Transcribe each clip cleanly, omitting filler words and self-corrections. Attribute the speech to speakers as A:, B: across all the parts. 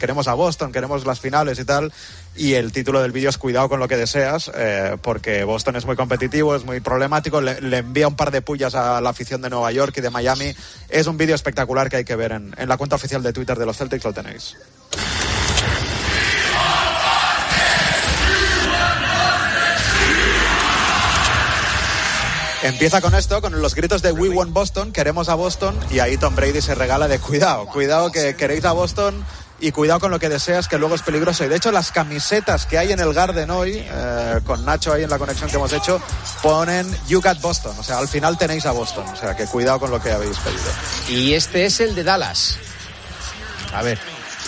A: queremos a Boston, queremos las finales y tal, y el título del vídeo es cuidado con lo que deseas, porque Boston es muy competitivo, es muy problemático, le envía un par de pullas a la afición de Nueva York y de Miami. Es un vídeo espectacular que hay que ver en la cuenta oficial de Twitter de los Celtics, lo tenéis. Empieza con esto, con los gritos de We Want Boston, queremos a Boston, y ahí Tom Brady se regala de cuidado que queréis a Boston y cuidado con lo que deseas, que luego es peligroso. Y de hecho las camisetas que hay en el Garden hoy, con Nacho ahí en la conexión que hemos hecho, ponen You Got Boston, o sea, al final tenéis a Boston, o sea, que cuidado con lo que habéis pedido.
B: Y este es el de Dallas. A ver.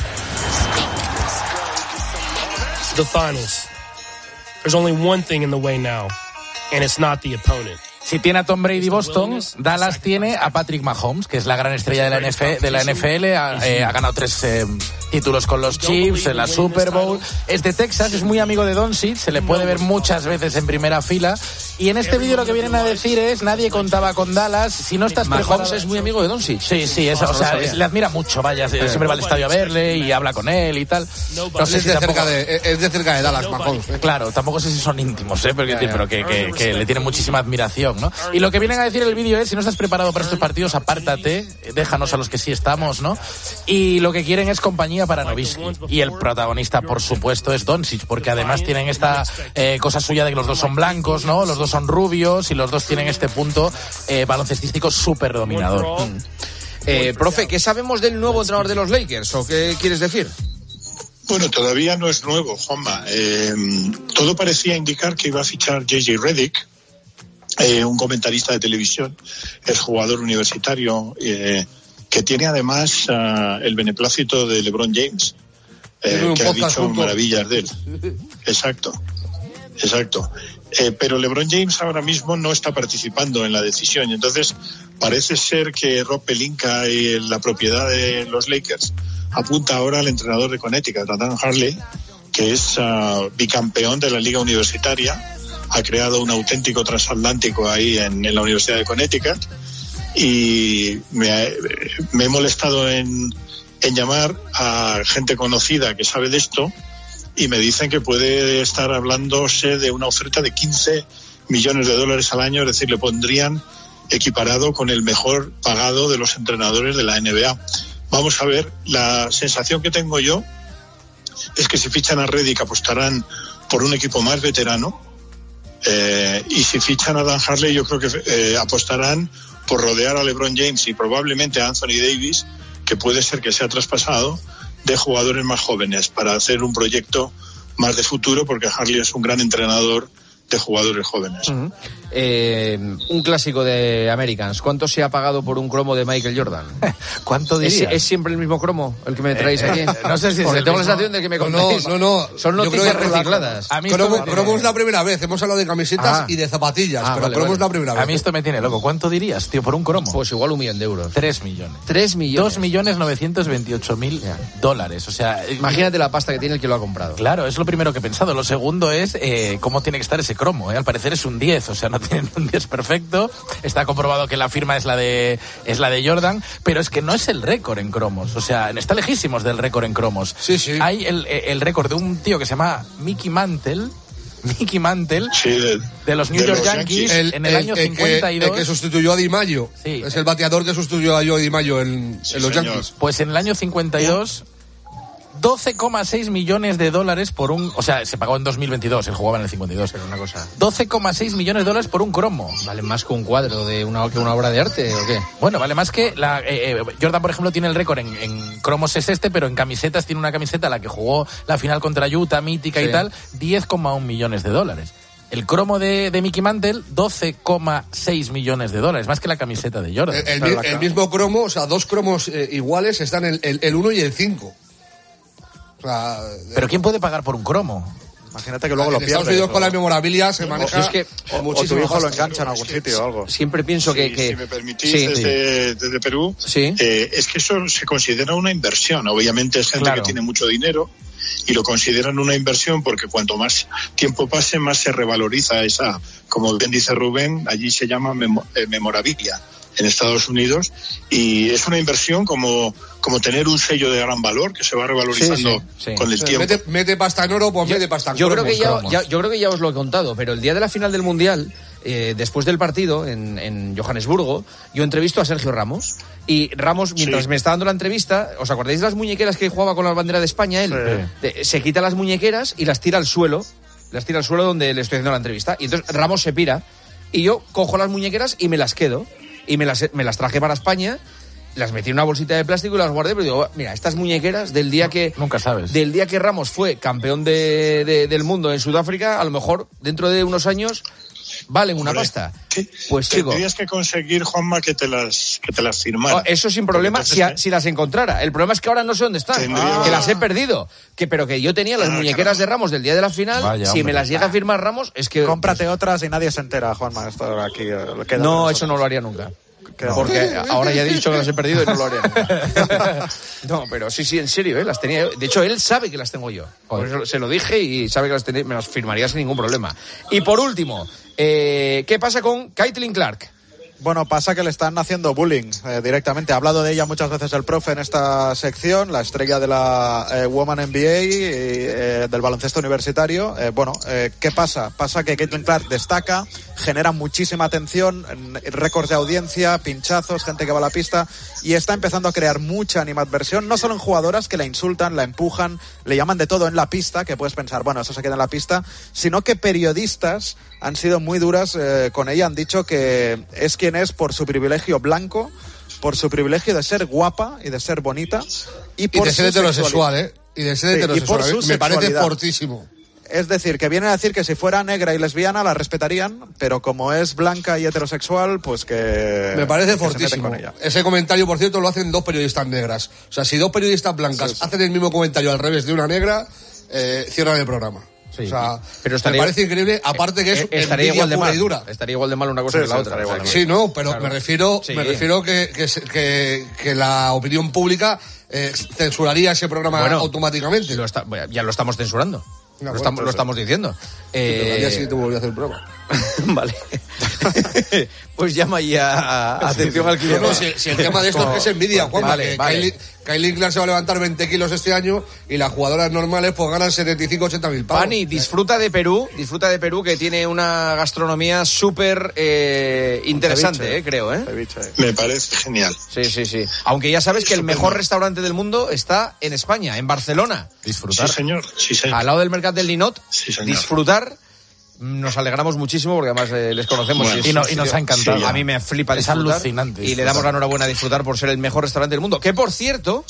C: The finals. There's only one thing in the way now, and it's not the opponent.
D: Si tiene a Tom Brady Boston, Dallas tiene a Patrick Mahomes, que es la gran estrella de la NFL, ha ganado 3 títulos con los Chiefs en la Super Bowl. Es de Texas, es muy amigo de Doncic, se le puede ver muchas veces en primera fila. Y en este vídeo lo que vienen a decir es: nadie contaba con Dallas. Si no estás preparado...
B: Mahomes es muy amigo de Doncic.
D: Sí, eso, o sea, le admira mucho, vaya, siempre va al estadio a verle y habla con él y tal.
E: No sé si es de cerca de Dallas, Mahomes.
D: Claro, tampoco sé si son íntimos, pero que le tiene muchísima admiración, ¿no? Y lo que vienen a decir en el vídeo es: si no estás preparado para estos partidos, apártate, déjanos a los que sí estamos, ¿no? Y lo que quieren es compañía para Nowitzki. Y el protagonista, por supuesto, es Doncic, porque además tienen esta cosa suya de que los dos son blancos, ¿no? Los dos son rubios y los dos tienen este punto baloncestístico súper dominador.
B: Profe, ¿qué sabemos del nuevo entrenador de los Lakers? ¿O qué quieres decir?
F: Bueno, todavía no es nuevo, Juanma. Todo parecía indicar que iba a fichar J.J. Redick, un comentarista de televisión, es jugador universitario, que tiene además el beneplácito de LeBron James, que ha dicho maravillas de él. Exacto. Pero LeBron James ahora mismo no está participando en la decisión, y entonces parece ser que Rob Pelinka y la propiedad de los Lakers apunta ahora al entrenador de Connecticut, a Dan Harley, que es bicampeón de la liga universitaria, ha creado un auténtico transatlántico ahí en la Universidad de Connecticut, y me he molestado en llamar a gente conocida que sabe de esto, y me dicen que puede estar hablándose de una oferta de $15 millones al año, es decir, le pondrían equiparado con el mejor pagado de los entrenadores de la NBA. Vamos a ver, la sensación que tengo yo es que si fichan a Redick apostarán por un equipo más veterano, y si fichan a Dan Harley yo creo que apostarán por rodear a LeBron James y probablemente a Anthony Davis, que puede ser que sea traspasado, de jugadores más jóvenes para hacer un proyecto más de futuro, porque Harley es un gran entrenador de jugadores jóvenes.
B: Un clásico de Americans. ¿Cuánto se ha pagado por un cromo de Michael Jordan?
D: ¿Cuánto dirías?
B: ¿Es siempre el mismo cromo el que me traéis aquí?
D: No sé si
B: porque
D: es
B: tengo la sensación de que me contáis.
E: No.
B: Son noticias recicladas.
E: Cromo es la primera vez. Hemos hablado de camisetas y de zapatillas, pero cromo es la primera vez.
D: A mí esto me tiene loco. ¿Cuánto dirías, tío, por un cromo?
B: Pues igual $1 millón.
D: 3 millones.
B: 3 millones.
D: 2.928.000 O sea,
B: imagínate la pasta que tiene el que lo ha comprado.
D: Claro, es lo primero que he pensado. Lo segundo es cómo tiene que estar ese cromo. Al parecer es un 10, o sea, no tienen un 10 perfecto. Está comprobado que la firma es la de Jordan, pero es que no es el récord en cromos. O sea, está lejísimos del récord en cromos.
E: Sí.
D: Hay el récord de un tío que se llama Mickey Mantle, de los New York Yankees, en el año 52.
E: El que sustituyó a Di Maggio.
D: Sí.
E: Es el bateador que sustituyó a Di Maggio en los Yankees.
D: Pues en el año 52... $12,6 millones por un... O sea, se pagó en 2022, él jugaba en el 52.
B: Pero una cosa...
D: $12,6 millones por un cromo.
B: ¿Vale más que un cuadro de una obra de arte o qué?
D: Bueno, vale más que... Jordan, por ejemplo, tiene el récord en cromos es pero en camisetas tiene una camiseta la que jugó la final contra Utah, mítica y tal, $10,1 millones. El cromo de Mickey Mantle, $12,6 millones, más que la camiseta de Jordan.
E: El mismo cromo, o sea, dos cromos iguales están el 1 y el 5.
D: Pero ¿quién puede pagar por un cromo?
A: Imagínate que luego lo pierdes.
E: Estados Unidos con la memorabilia se maneja.
A: Es que o tu hijo lo engancha en algún sitio o algo.
B: Siempre pienso que
F: si me permitís, desde Perú, es que eso se considera una inversión. Obviamente es gente que tiene mucho dinero y lo consideran una inversión porque cuanto más tiempo pase, más se revaloriza esa, como bien dice Rubén, allí se llama memorabilia. en Estados Unidos, y es una inversión como tener un sello de gran valor que se va revalorizando con el tiempo.
E: Mete pasta en oro, pues mete pasta en
B: yo
E: cromos.
B: Creo que ya os lo he contado, pero el día de la final del Mundial, después del partido en Johannesburgo, yo entrevisto a Sergio Ramos, y Ramos, mientras me está dando la entrevista, ¿os acordáis de las muñequeras que jugaba con la bandera de España él? Se quita las muñequeras y las tira al suelo donde le estoy haciendo la entrevista, y entonces Ramos se pira, y yo cojo las muñequeras y me las quedo, y me las traje para España, las metí en una bolsita de plástico y las guardé, pero digo, mira, estas muñequeras del día que...
D: Nunca sabes.
B: Del día que Ramos fue campeón del mundo en Sudáfrica, a lo mejor dentro de unos años valen una pasta. Pues chico,
F: tendrías que conseguir, Juanma, que te las firmaran.
B: Eso sin problema, si las encontrara. El problema es que ahora no sé dónde están, que las he perdido. Pero que yo tenía las muñequeras de Ramos del día de la final.
D: Vaya,
B: si me las llega a firmar Ramos, es que...
A: Cómprate otras y nadie se entera, Juanma. Esto aquí
B: no, eso no lo haría nunca. Porque ahora ya he dicho que las he perdido y no lo haré nunca. No, pero sí, en serio, las tenía. De hecho, él sabe que las tengo yo. Por eso se lo dije y sabe que me las firmaría sin ningún problema. Y por último, ¿qué pasa con Caitlin Clark?
A: Bueno, pasa que le están haciendo bullying directamente. Ha hablado de ella muchas veces el profe en esta sección, la estrella de la Woman NBA y del baloncesto universitario. ¿Qué pasa? Pasa que Caitlin Clark destaca, genera muchísima atención, récords de audiencia, pinchazos, gente que va a la pista, y está empezando a crear mucha animadversión, no solo en jugadoras que la insultan, la empujan, le llaman de todo en la pista, que puedes pensar, bueno, eso se queda en la pista, sino que periodistas han sido muy duras con ella, han dicho que es quien es por su privilegio blanco, por su privilegio de ser guapa y de ser bonita, y por
E: de ser heterosexual, Y de ser heterosexual, me parece fortísimo.
A: Es decir, que vienen a decir que si fuera negra y lesbiana la respetarían, pero como es blanca y heterosexual, pues que...
E: Me parece fortísimo. Ese comentario, por cierto, lo hacen 2 periodistas negras. O sea, si 2 periodistas blancas hacen el mismo comentario al revés de una negra, cierran el programa.
B: Sí,
E: o sea,
B: pero
E: me parece increíble, aparte que es
B: estaría igual de
E: pura
B: mal,
E: y dura.
B: Estaría igual de mal una cosa que la otra.
E: Sí, no, pero claro. me refiero que la opinión pública censuraría ese programa automáticamente.
B: Ya lo estamos censurando. Lo estamos diciendo.
E: Pero al día siguiente volví a hacer el programa.
B: Vale. Pues llama ya atención al cliente.
E: No, si el tema de esto es que es envidia, Juan. Vale. Kylie Clark se va a levantar 20 kilos este año y las jugadoras normales pues ganan 75-80 mil pavos.
B: Pani, disfruta de Perú, que tiene una gastronomía súper interesante, creo,
F: Me parece genial.
B: Sí. Aunque ya sabes que el mejor restaurante del mundo está en España, en Barcelona.
F: Disfrutar. Sí, señor.
B: Al lado del Mercat del Ninot.
F: Sí, señor.
B: Disfrutar. Nos alegramos muchísimo porque además les conocemos.
D: Bueno, y nos ha encantado.
B: Sí, a mí me flipa disfrutar.
D: Es alucinante.
B: Y le damos la enhorabuena a disfrutar por ser el mejor restaurante del mundo. Que por cierto,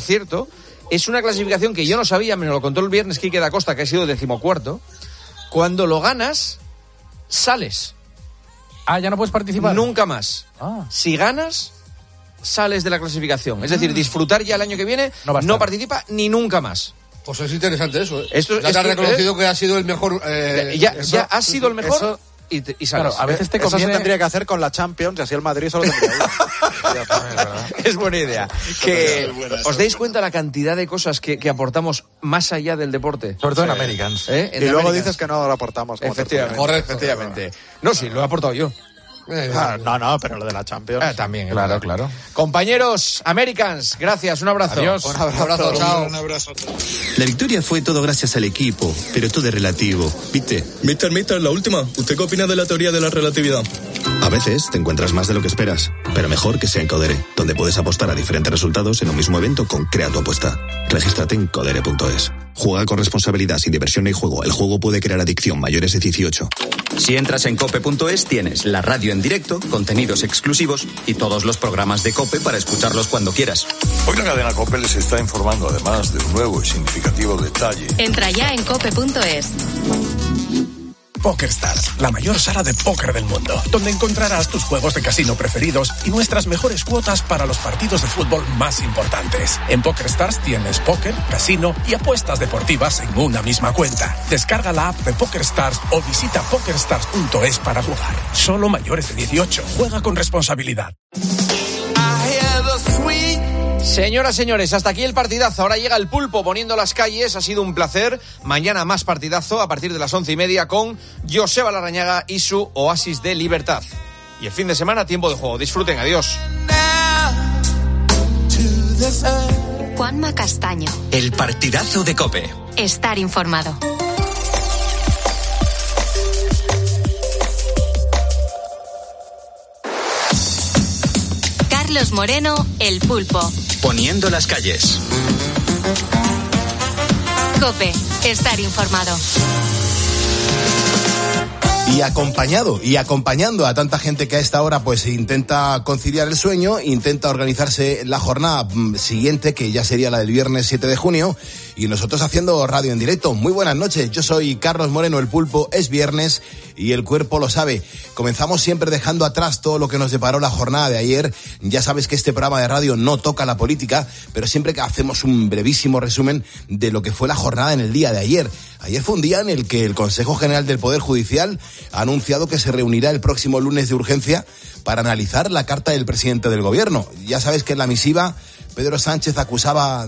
B: es una clasificación que yo no sabía, me lo contó el viernes Quique da Costa, que ha sido 14º. Cuando lo ganas, sales.
D: ¿Ya no puedes participar?
B: Nunca más. Si ganas, sales de la clasificación. Es decir, disfrutar ya el año que viene, no participa ni nunca más.
E: Pues es interesante eso.
B: Esto
E: ya te has reconocido que ha sido el mejor.
B: Ya has sido el mejor y sales.
D: Claro, a veces te conviene...
A: Eso se tendría que hacer con la Champions, y así el Madrid solo tendría
B: Es buena idea. Que os deis cuenta la cantidad de cosas que aportamos más allá del deporte.
D: Sobre todo en Americans.
A: Y luego dices que no lo aportamos.
B: Efectivamente. No, sí, lo he aportado yo.
A: No, pero lo de la Champions.
B: También, claro. Compañeros, Americans, gracias, un abrazo.
D: Adiós.
E: Un abrazo, chao.
F: Un abrazo.
G: La victoria fue todo gracias al equipo, pero todo es relativo, ¿viste?
H: Mister, la última. ¿Usted qué opina de la teoría de la relatividad?
G: A veces te encuentras más de lo que esperas, pero mejor que sea en Codere, donde puedes apostar a diferentes resultados en un mismo evento con Crea tu apuesta. Regístrate en codere.es. Juega con responsabilidad, sin diversión ni juego. El juego puede crear adicción. Mayores de 18.
I: Si entras en cope.es tienes la radio en directo, contenidos exclusivos y todos los programas de COPE para escucharlos cuando quieras.
J: Hoy la cadena COPE les está informando además de un nuevo y significativo detalle.
K: Entra ya en cope.es.
L: PokerStars, la mayor sala de póker del mundo, donde encontrarás tus juegos de casino preferidos y nuestras mejores cuotas para los partidos de fútbol más importantes. En PokerStars tienes póker, casino y apuestas deportivas en una misma cuenta. Descarga la app de PokerStars o visita pokerstars.es para jugar. Solo mayores de 18. Juega con responsabilidad.
B: Señoras, señores, hasta aquí el partidazo. Ahora llega el pulpo poniendo las calles. Ha sido un placer. Mañana más partidazo a partir de las 11:30 con Joseba Larrañaga y su Oasis de Libertad. y el fin de semana tiempo de juego. Disfruten, adiós.
K: Juanma Castaño.
I: El partidazo de COPE.
K: Estar informado. Carlos Moreno, El Pulpo.
I: Poniendo las calles.
K: COPE. Estar informado.
M: Y acompañando a tanta gente que a esta hora pues intenta conciliar el sueño, intenta organizarse la jornada siguiente, que ya sería la del viernes 7 de junio, y nosotros haciendo radio en directo. Muy buenas noches, yo soy Carlos Moreno, El Pulpo, es viernes y el cuerpo lo sabe. Comenzamos siempre dejando atrás todo lo que nos deparó la jornada de ayer. Ya sabes que este programa de radio no toca la política, pero siempre que hacemos un brevísimo resumen de lo que fue la jornada en el día de ayer. Ayer fue un día en el que el Consejo General del Poder Judicial ha anunciado que se reunirá el próximo lunes de urgencia para analizar la carta del presidente del gobierno. Ya sabes que en la misiva Pedro Sánchez acusaba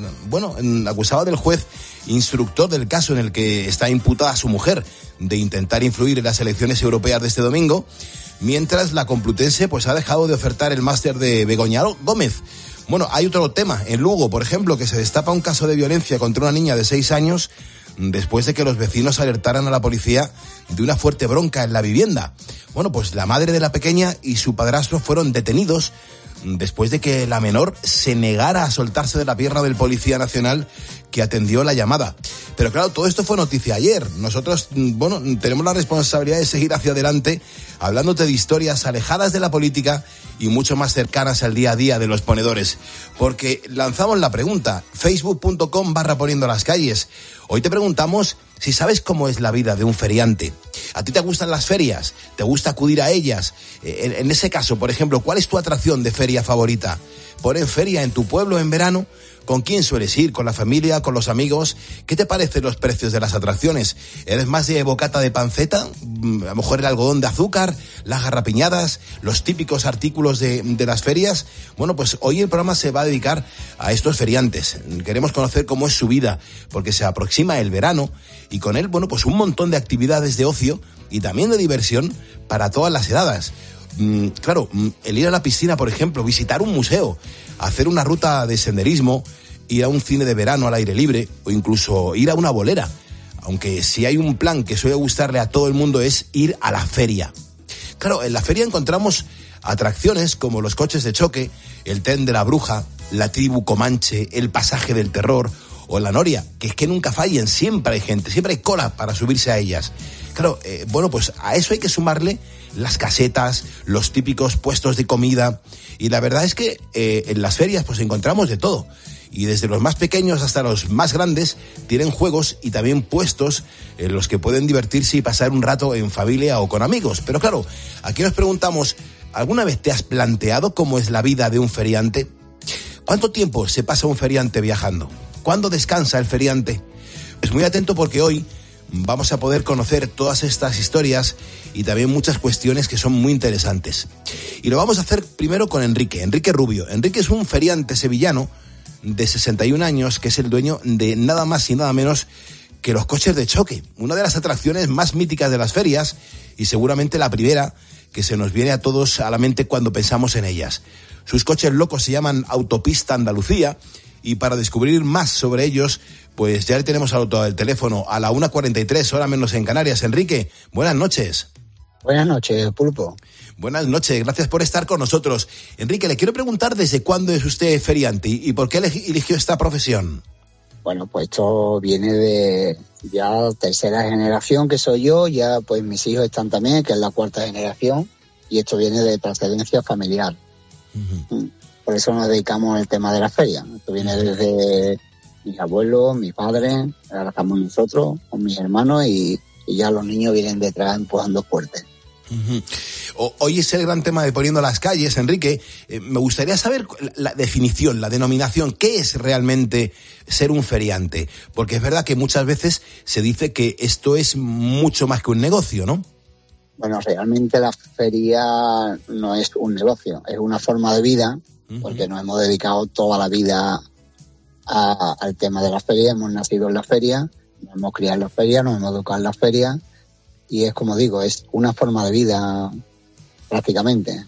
M: del juez instructor del caso en el que está imputada su mujer de intentar influir en las elecciones europeas de este domingo, mientras la Complutense pues ha dejado de ofertar el máster de Begoña Gómez. Bueno, hay otro tema. En Lugo, por ejemplo, que se destapa un caso de violencia contra una niña de 6 años después de que los vecinos alertaran a la policía de una fuerte bronca en la vivienda. Bueno, pues la madre de la pequeña y su padrastro fueron detenidos después de que la menor se negara a soltarse de la pierna del Policía Nacional que atendió la llamada. Pero claro, todo esto fue noticia ayer. Nosotros, tenemos la responsabilidad de seguir hacia adelante, hablándote de historias alejadas de la política y mucho más cercanas al día a día de los ponedores. Porque lanzamos la pregunta, facebook.com/poniendo las calles. Hoy te preguntamos si sabes cómo es la vida de un feriante. ¿A ti te gustan las ferias? ¿Te gusta acudir a ellas? En ese caso, por ejemplo, ¿cuál es tu atracción de feria favorita? ¿Ponen feria en tu pueblo en verano? ¿Con quién sueles ir? ¿Con la familia? ¿Con los amigos? ¿Qué te parecen los precios de las atracciones? ¿Eres más de bocata de panceta? A lo mejor el algodón de azúcar, las garrapiñadas, los típicos artículos de las ferias. Bueno, pues hoy el programa se va a dedicar a estos feriantes. Queremos conocer cómo es su vida, porque se aproxima el verano y con él, pues un montón de actividades de ocio y también de diversión para todas las edades. Claro, el ir a la piscina, por ejemplo, visitar un museo, hacer una ruta de senderismo, ir a un cine de verano al aire libre o incluso ir a una bolera. Aunque si hay un plan que suele gustarle a todo el mundo es ir a la feria. Claro, en la feria encontramos atracciones como los coches de choque, el tren de la bruja, la tribu Comanche, el pasaje del terror o la noria, que es que nunca fallen, siempre hay gente, siempre hay cola para subirse a ellas. Claro, pues a eso hay que sumarle las casetas, los típicos puestos de comida, y la verdad es que en las ferias pues encontramos de todo, y desde los más pequeños hasta los más grandes tienen juegos y también puestos en los que pueden divertirse y pasar un rato en familia o con amigos. Pero claro, aquí nos preguntamos, ¿alguna vez te has planteado cómo es la vida de un feriante? ¿Cuánto tiempo se pasa un feriante viajando? ¿Cuándo descansa el feriante? Pues muy atento, porque hoy vamos a poder conocer todas estas historias y también muchas cuestiones que son muy interesantes. Y lo vamos a hacer primero con Enrique Rubio. Enrique es un feriante sevillano de 61 años que es el dueño de nada más y nada menos que los coches de choque, una de las atracciones más míticas de las ferias y seguramente la primera que se nos viene a todos a la mente cuando pensamos en ellas. Sus coches locos se llaman Autopista Andalucía, y para descubrir más sobre ellos, pues ya le tenemos al otro lado del teléfono a la 1:43, hora menos en Canarias. Enrique, buenas noches.
N: Buenas noches, Pulpo.
M: Buenas noches, gracias por estar con nosotros. Enrique, le quiero preguntar desde cuándo es usted feriante y por qué eligió esta profesión.
N: Bueno, pues esto viene de ya tercera generación que soy yo, ya pues mis hijos están también, que es la cuarta generación, y esto viene de trascendencia familiar. Uh-huh. Por eso nos dedicamos al tema de la feria. Esto viene desde mis abuelos, mis padres, ahora estamos nosotros con mis hermanos y ya los niños vienen detrás empujando fuerte.
M: Uh-huh. Hoy es el gran tema de Poniendo las calles, Enrique. Me gustaría saber la definición, la denominación. ¿Qué es realmente ser un feriante? Porque es verdad que muchas veces se dice que esto es mucho más que un negocio, ¿no?
N: Bueno, realmente la feria no es un negocio, es una forma de vida, porque nos hemos dedicado toda la vida al tema de la feria, hemos nacido en la feria, nos hemos criado en la feria, nos hemos educado en la feria, y es como digo, es una forma de vida prácticamente.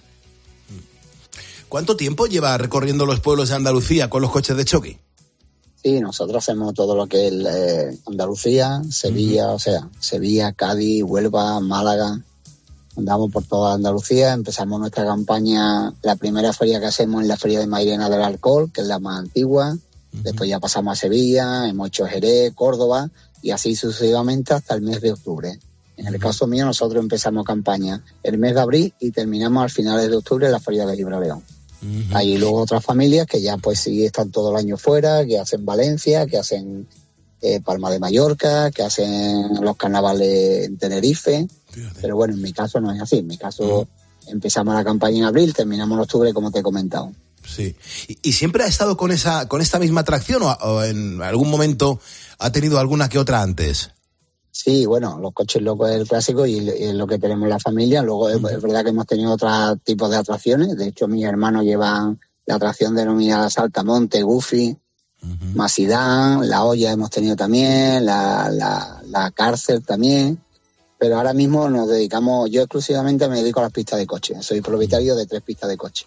M: ¿Cuánto tiempo lleva recorriendo los pueblos de Andalucía con los coches de choque?
N: Sí, nosotros hacemos todo lo que es Andalucía, Sevilla, o sea, Sevilla, Cádiz, Huelva, Málaga. Andamos por toda Andalucía, empezamos nuestra campaña, la primera feria que hacemos es la Feria de Mairena del Alcohol, que es la más antigua. Después ya pasamos a Sevilla, hemos hecho Jerez, Córdoba, y así sucesivamente hasta el mes de octubre. En el caso mío, nosotros empezamos campaña el mes de abril y terminamos al finales de octubre en la Feria de Gibraleón. Hay luego otras familias que ya pues sí están todo el año fuera, que hacen Valencia, que hacen Palma de Mallorca, que hacen los carnavales en Tenerife. Pero bueno, en mi caso no es así. En mi caso empezamos la campaña en abril, terminamos en octubre, como te he comentado.
M: Sí. ¿Y siempre ha estado con esta misma atracción o en algún momento ha tenido alguna que otra antes?
N: Sí, bueno, los coches locos es el clásico y es lo que tenemos en la familia. Luego es verdad que hemos tenido otros tipos de atracciones. De hecho, mis hermanos llevan la atracción denominada Saltamonte, Goofy, Masidán, la olla hemos tenido también, la cárcel también. Pero ahora mismo nos dedicamos, yo exclusivamente me dedico a las pistas de coche. Soy propietario de 3 pistas de coche.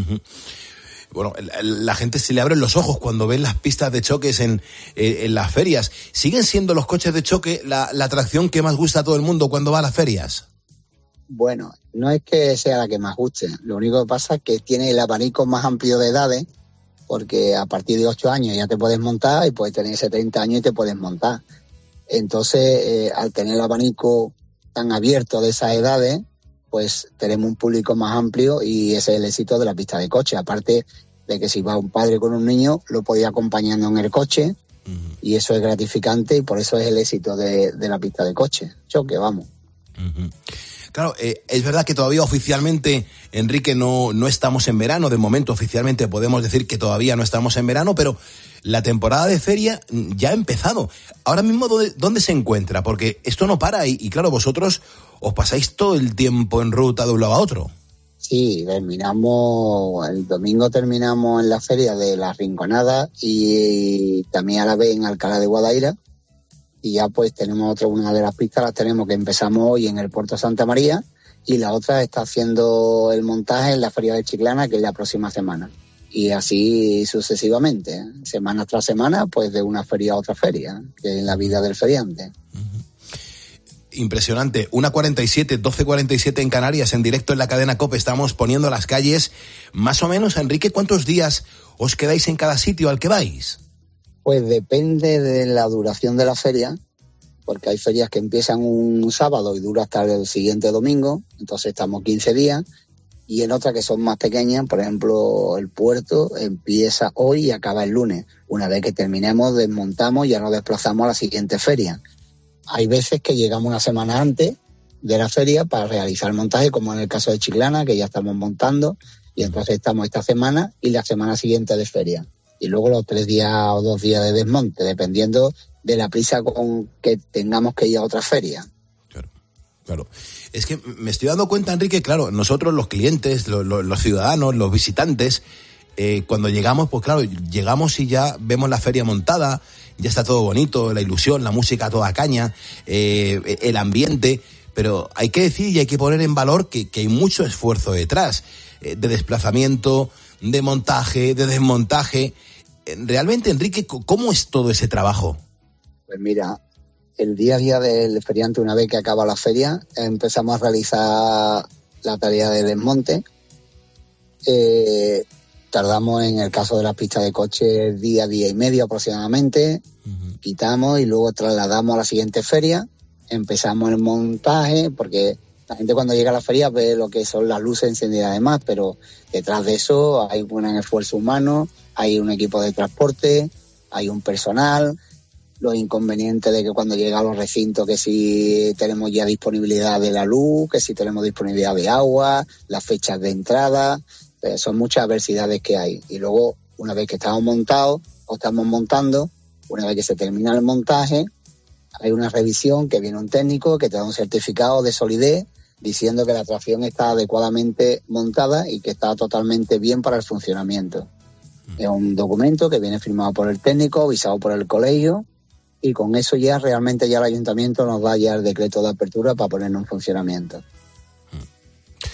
M: Bueno, la gente se le abren los ojos cuando ven las pistas de choques en las ferias. ¿Siguen siendo los coches de choque la atracción que más gusta a todo el mundo cuando va a las ferias?
N: Bueno, no es que sea la que más guste. Lo único que pasa es que tiene el abanico más amplio de edades, porque a partir de 8 años ya te puedes montar y puedes tener 70 años y te puedes montar. Entonces, al tener el abanico tan abierto de esas edades, pues tenemos un público más amplio y ese es el éxito de la pista de coche. Aparte de que si va un padre con un niño, lo puede ir acompañando en el coche y eso es gratificante y por eso es el éxito de la pista de coche. Choque, vamos.
M: Claro, es verdad que todavía oficialmente, Enrique, no estamos en verano. De momento, oficialmente podemos decir que todavía no estamos en verano, pero la temporada de feria ya ha empezado. Ahora mismo, ¿dónde se encuentra? Porque esto no para y claro, vosotros os pasáis todo el tiempo en ruta de un lado a otro.
N: Sí, el domingo terminamos en la feria de La Rinconada y también a la vez en Alcalá de Guadaira. Y ya pues tenemos una de las pistas, las tenemos que empezamos hoy en el Puerto Santa María y la otra está haciendo el montaje en la Feria de Chiclana, que es la próxima semana. Y así sucesivamente, semana tras semana, pues de una feria a otra feria, que es la vida del feriante.
M: Impresionante. 1:47, 12:47 en Canarias, en directo en la cadena COPE. Estamos poniendo las calles. Más o menos, Enrique, ¿cuántos días os quedáis en cada sitio al que vais?
N: Pues depende de la duración de la feria, porque hay ferias que empiezan un sábado y dura hasta el siguiente domingo, entonces estamos 15 días, y en otras que son más pequeñas, por ejemplo, el puerto empieza hoy y acaba el lunes. Una vez que terminemos, desmontamos y ya nos desplazamos a la siguiente feria. Hay veces que llegamos una semana antes de la feria para realizar el montaje, como en el caso de Chiclana, que ya estamos montando, y entonces estamos esta semana y la semana siguiente de feria. Y luego los 3 días o 2 días de desmonte, dependiendo de la prisa con que tengamos que ir a otra feria.
M: Claro. Es que me estoy dando cuenta, Enrique, claro, nosotros los clientes, los ciudadanos, los visitantes, cuando llegamos, pues claro, llegamos y ya vemos la feria montada, ya está todo bonito, la ilusión, la música a toda caña, el ambiente, pero hay que decir y hay que poner en valor que hay mucho esfuerzo detrás, de desplazamiento, de montaje, de desmontaje. Realmente, Enrique, ¿cómo es todo ese trabajo?
N: Pues mira, el día a día del feriante, una vez que acaba la feria, empezamos a realizar la tarea de desmonte. Tardamos, en el caso de las pistas de coche, día y medio aproximadamente. Quitamos y luego trasladamos a la siguiente feria. Empezamos el montaje, porque la gente cuando llega a la feria ve lo que son las luces encendidas además, pero detrás de eso hay un esfuerzo humano, hay un equipo de transporte, hay un personal, los inconvenientes de que cuando llega a los recintos, que si tenemos ya disponibilidad de la luz, que si tenemos disponibilidad de agua, las fechas de entrada, son muchas adversidades que hay. Y luego, una vez que estamos montados o estamos montando, una vez que se termina el montaje, hay una revisión que viene un técnico que te da un certificado de solidez diciendo que la atracción está adecuadamente montada y que está totalmente bien para el funcionamiento. Es un documento que viene firmado por el técnico, visado por el colegio, y con eso ya realmente ya el ayuntamiento nos da ya el decreto de apertura para ponernos en funcionamiento.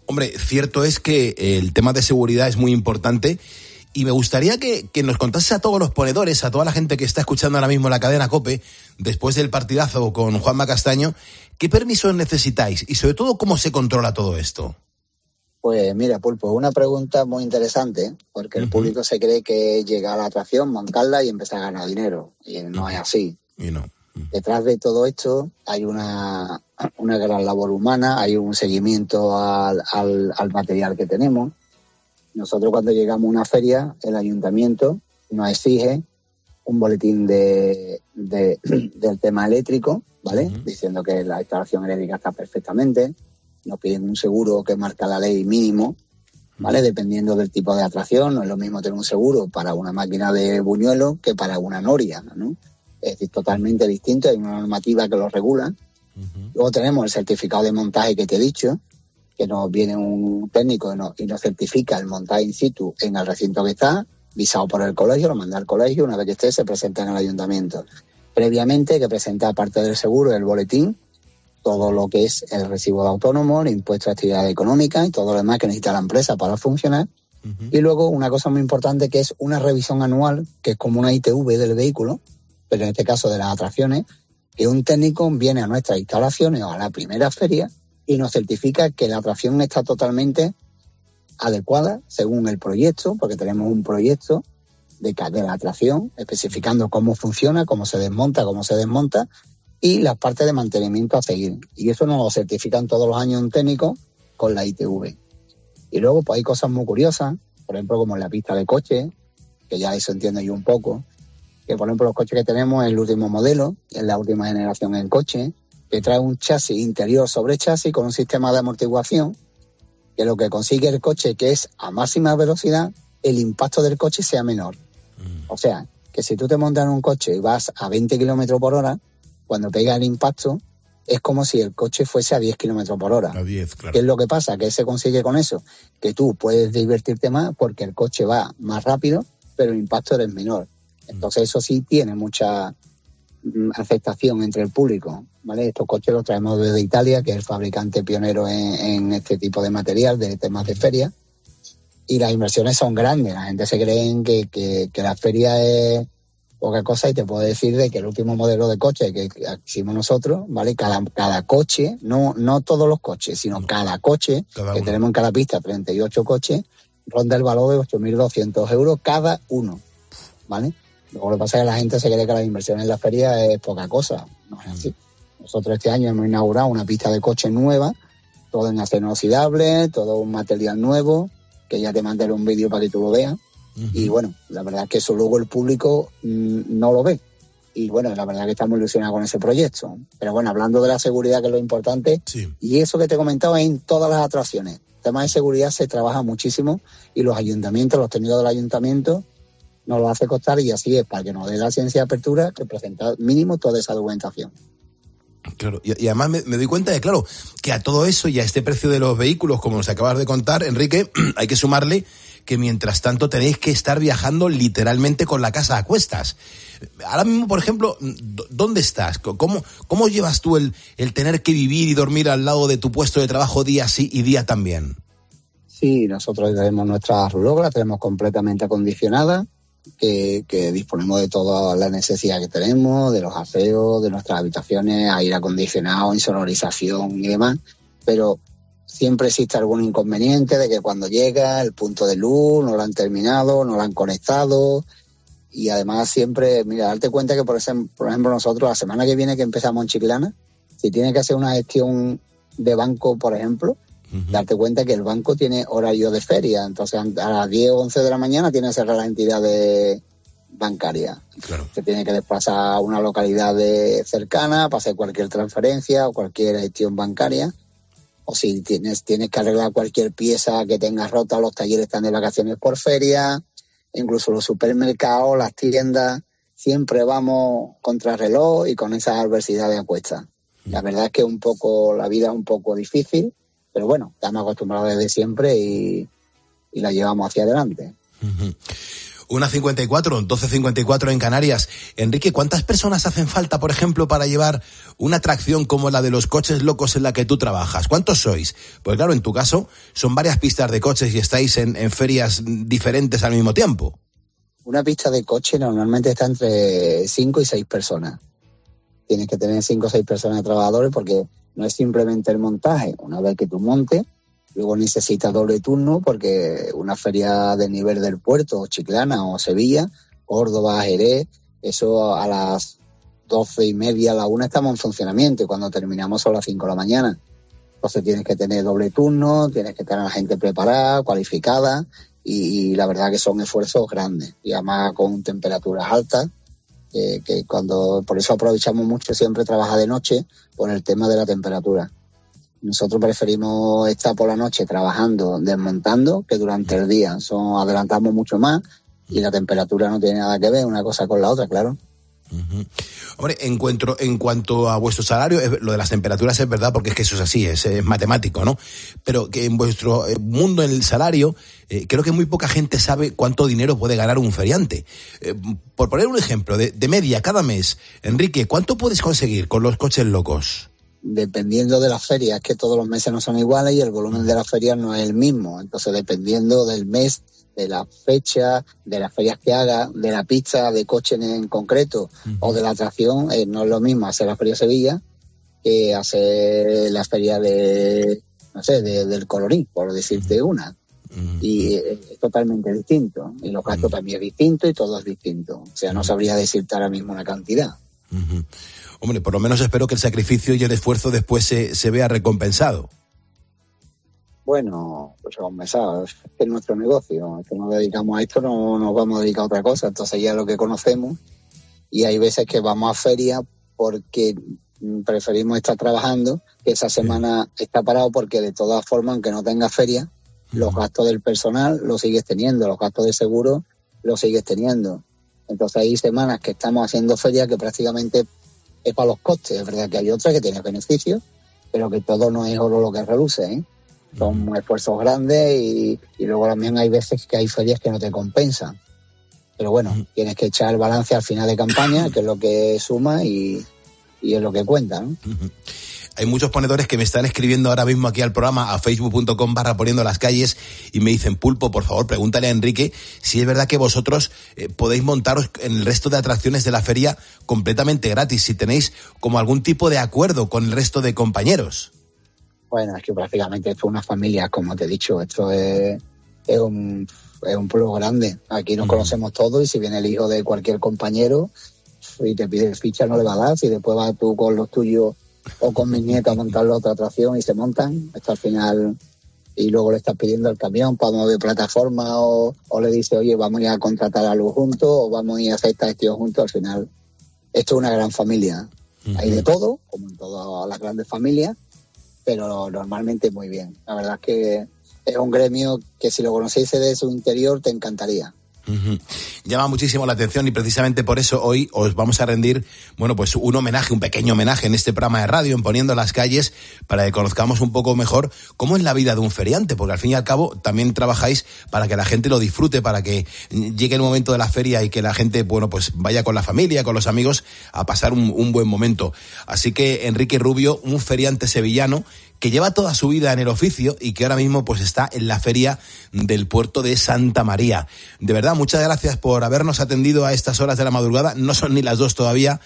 M: Hombre, cierto es que el tema de seguridad es muy importante y me gustaría que nos contase a todos los ponedores, a toda la gente que está escuchando ahora mismo la cadena COPE, después del partidazo con Juanma Castaño, ¿qué permisos necesitáis? Y sobre todo, ¿cómo se controla todo esto?
N: Pues mira, Pulpo, una pregunta muy interesante, porque el público se cree que llega a la atracción, montarla y empezar a ganar dinero. Y no es así.
M: Y no.
N: Detrás de todo esto hay una gran labor humana, hay un seguimiento al material que tenemos. Nosotros cuando llegamos a una feria, el ayuntamiento nos exige un boletín del tema eléctrico, ¿vale? Diciendo que la instalación eléctrica está perfectamente. Nos piden un seguro que marca la ley mínimo, ¿vale? Dependiendo del tipo de atracción. No es lo mismo tener un seguro para una máquina de buñuelo que para una noria, ¿no? Es decir, totalmente distinto. Hay una normativa que lo regula. Luego tenemos el certificado de montaje que te he dicho, que nos viene un técnico y nos certifica el montaje in situ en el recinto que está, visado por el colegio, lo manda al colegio, una vez que esté se presenta en el ayuntamiento. Previamente hay que presentar, aparte del seguro, el boletín, todo lo que es el recibo de autónomo, el impuesto de actividad económica y todo lo demás que necesita la empresa para funcionar. Y luego una cosa muy importante que es una revisión anual, que es como una ITV del vehículo, pero en este caso de las atracciones, que un técnico viene a nuestras instalaciones o a la primera feria y nos certifica que la atracción está totalmente adecuada según el proyecto, porque tenemos un proyecto de la atracción especificando cómo funciona, cómo se desmonta, y las partes de mantenimiento a seguir. Y eso nos lo certifican todos los años un técnico con la ITV. Y luego pues hay cosas muy curiosas, por ejemplo como en la pista de coche, que ya eso entiendo yo un poco, que por ejemplo los coches que tenemos es el último modelo, es la última generación en coche, que trae un chasis interior sobre chasis con un sistema de amortiguación, que lo que consigue el coche, que es a máxima velocidad, el impacto del coche sea menor. O sea, que si tú te montas en un coche y vas a 20 kilómetros por hora, cuando pega el impacto, es como si el coche fuese a 10 kilómetros por hora.
M: A 10, claro.
N: ¿Qué es lo que pasa? ¿Qué se consigue con eso? Que tú puedes divertirte más porque el coche va más rápido, pero el impacto es menor. Entonces eso sí tiene mucha aceptación entre el público, ¿vale? Estos coches los traemos desde Italia, que es el fabricante pionero en este tipo de material, de temas de feria, y las inversiones son grandes. La gente se cree que la feria es poca cosa, y te puedo decir de que el último modelo de coche que hicimos nosotros, ¿vale? Cada coche, no todos los coches, sino cada coche, que tenemos en cada pista 38 coches, ronda el valor de 8.200 euros cada uno, ¿vale? Luego lo que pasa es que la gente se cree que las inversiones en la feria es poca cosa. No es así. Nosotros este año hemos inaugurado una pista de coche nueva, todo en acero inoxidable, todo un material nuevo, que ya te mandaré un vídeo para que tú lo veas. Y bueno, la verdad es que eso luego el público no lo ve. Y bueno, la verdad es que estamos ilusionados con ese proyecto. Pero bueno, hablando de la seguridad, que es lo importante, y eso que te comentaba en todas las atracciones. El tema de seguridad se trabaja muchísimo y los ayuntamientos, los técnicos del ayuntamiento, nos lo hace costar, y así es, para que nos dé la ciencia de apertura, que presentar mínimo toda esa documentación.
M: Claro, y además me doy cuenta de, claro, que a todo eso y a este precio de los vehículos, como nos acabas de contar, Enrique, hay que sumarle que mientras tanto tenéis que estar viajando literalmente con la casa a cuestas. Ahora mismo, por ejemplo, ¿dónde estás? ¿Cómo llevas tú el tener que vivir y dormir al lado de tu puesto de trabajo día sí y día también?
N: Sí, nosotros tenemos nuestra ruloga, la tenemos completamente acondicionada, que disponemos de toda la necesidad que tenemos, de los aseos, de nuestras habitaciones, aire acondicionado, insonorización y demás, pero siempre existe algún inconveniente de que cuando llega el punto de luz no lo han terminado, no lo han conectado, y además siempre, mira, darte cuenta que por ejemplo nosotros la semana que viene que empezamos en Chiclana, si tiene que hacer una gestión de banco, por ejemplo, darte cuenta que el banco tiene horario de feria, entonces a las 10 o 11 de la mañana tiene que cerrar la entidad bancaria. Claro. Se tiene que desplazar a una localidad cercana para hacer cualquier transferencia o cualquier gestión bancaria, o si tienes que arreglar cualquier pieza que tengas rota, los talleres están de vacaciones por feria, incluso los supermercados, las tiendas, siempre vamos contra reloj y con esas adversidades a cuestas. La verdad es que la vida es un poco difícil, pero bueno, estamos acostumbrados desde siempre y la llevamos hacia adelante.
M: 1:54, 12:54 en Canarias. Enrique, ¿cuántas personas hacen falta, por ejemplo, para llevar una atracción como la de los coches locos en la que tú trabajas? ¿Cuántos sois? Pues claro, en tu caso, son varias pistas de coches y estáis en ferias diferentes al mismo tiempo.
N: Una pista de coche normalmente está entre 5 y 6 personas. Tienes que tener 5 o 6 personas de trabajadores porque no es simplemente el montaje. Una vez que tú montes, luego necesitas doble turno porque una feria de nivel del Puerto, Chiclana o Sevilla, Córdoba, Jerez, eso a las 12:30, a la 1 estamos en funcionamiento y cuando terminamos son las 5 de la mañana. Entonces tienes que tener doble turno, tienes que tener a la gente preparada, cualificada y la verdad que son esfuerzos grandes y además con temperaturas altas. Que cuando por eso aprovechamos mucho siempre trabajar de noche por el tema de la temperatura. Nosotros preferimos estar por la noche trabajando, desmontando, que durante el día. Adelantamos mucho más y la temperatura no tiene nada que ver una cosa con la otra, claro.
M: Uh-huh. Hombre, en cuanto a vuestro salario, lo de las temperaturas es verdad porque es que eso es así, es matemático, ¿no? Pero que en vuestro mundo, en el salario, creo que muy poca gente sabe cuánto dinero puede ganar un feriante. Por poner un ejemplo, de media cada mes, Enrique, ¿cuánto puedes conseguir con los coches locos?
N: Dependiendo de las ferias, es que todos los meses no son iguales y el volumen de las ferias no es el mismo. Entonces, dependiendo del mes, de la fecha, de las ferias que haga, de la pista de coche en concreto o de la atracción, no es lo mismo hacer la Feria de Sevilla que hacer la feria del Colorín, por decirte una. Y es totalmente distinto. Y los gastos también es distinto y todo es distinto. O sea, no sabría decirte ahora mismo una cantidad.
M: Hombre, por lo menos espero que el sacrificio y el esfuerzo después se vea recompensado.
N: Bueno, pues recompensado, es nuestro negocio. Que nos dedicamos a esto, no nos vamos a dedicar a otra cosa. Entonces ya es lo que conocemos. Y hay veces que vamos a feria porque preferimos estar trabajando, que esa semana está parado porque de todas formas, aunque no tengas feria, los gastos del personal los sigues teniendo, los gastos de seguro los sigues teniendo. Entonces hay semanas que estamos haciendo feria que prácticamente es para los costes. Es verdad que hay otras que tienen beneficios, pero que todo no es oro lo que reluce, ¿eh? Son esfuerzos grandes y luego también hay veces que hay ferias que no te compensan. Pero bueno, tienes que echar el balance al final de campaña, que es lo que suma y es lo que cuenta, ¿no?
M: Hay muchos ponedores que me están escribiendo ahora mismo aquí al programa, a facebook.com/poniendo las calles, y me dicen: Pulpo, por favor, pregúntale a Enrique si es verdad que vosotros podéis montaros en el resto de atracciones de la feria completamente gratis, si tenéis como algún tipo de acuerdo con el resto de compañeros.
N: Bueno, es que prácticamente esto es una familia, como te he dicho, esto es un pueblo grande. Aquí nos conocemos todos y si viene el hijo de cualquier compañero y te pide ficha no le va a dar, si después vas tú con los tuyos o con mis nietos a montar la otra atracción y se montan, esto al final, y luego le estás pidiendo el camión para mover plataforma o le dices, oye, vamos a ir a contratar a luz juntos o vamos a ir a hacer esta gestión juntos. Al final, esto es una gran familia. Hay de todo, como en todas las grandes familias, pero normalmente muy bien. La verdad es que es un gremio que si lo conociese de su interior te encantaría.
M: Llama muchísimo la atención y precisamente por eso hoy os vamos a rendir, bueno, pues un homenaje, un pequeño homenaje en este programa de radio, en Poniendo las Calles, para que conozcamos un poco mejor cómo es la vida de un feriante, porque al fin y al cabo también trabajáis para que la gente lo disfrute, para que llegue el momento de la feria y que la gente, bueno, pues vaya con la familia, con los amigos a pasar un buen momento. Así que Enrique Rubio, un feriante sevillano que lleva toda su vida en el oficio y que ahora mismo pues está en la feria del puerto de Santa María. De verdad, muchas gracias por habernos atendido a estas horas de la madrugada. No son ni las 2 todavía,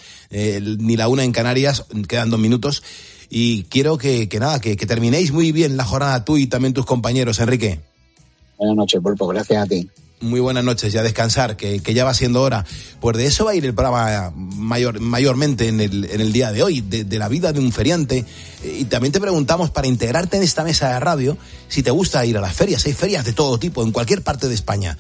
M: ni la 1 en Canarias, quedan 2 minutos. Y quiero que terminéis muy bien la jornada tú y también tus compañeros, Enrique.
N: Buenas noches, Pulpo, gracias a ti.
M: Muy buenas noches, ya a descansar, que ya va siendo hora. Pues de eso va a ir el programa mayormente en el día de hoy, de la vida de un feriante. Y también te preguntamos, para integrarte en esta mesa de radio, si te gusta ir a las ferias. Hay ferias de todo tipo, en cualquier parte de España.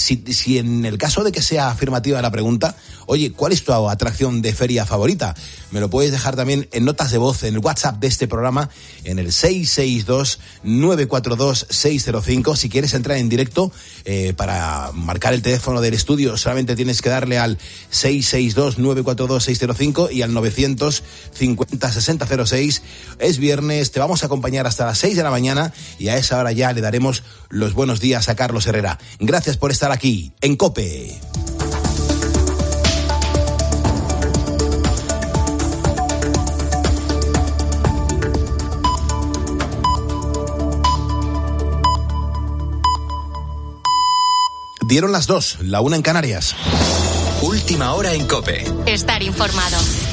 M: Si en el caso de que sea afirmativa la pregunta, oye, ¿cuál es tu atracción de feria favorita? Me lo puedes dejar también en notas de voz en el WhatsApp de este programa, en el 662-942-605, si quieres entrar en directo para para marcar el teléfono del estudio solamente tienes que darle al 662-942-605 y al 950-6006. Es viernes, te vamos a acompañar hasta las 6 de la mañana y a esa hora ya le daremos los buenos días a Carlos Herrera. Gracias por estar aquí en COPE. Dieron las 2, la 1 en Canarias.
I: Última hora en COPE.
K: Estar informado.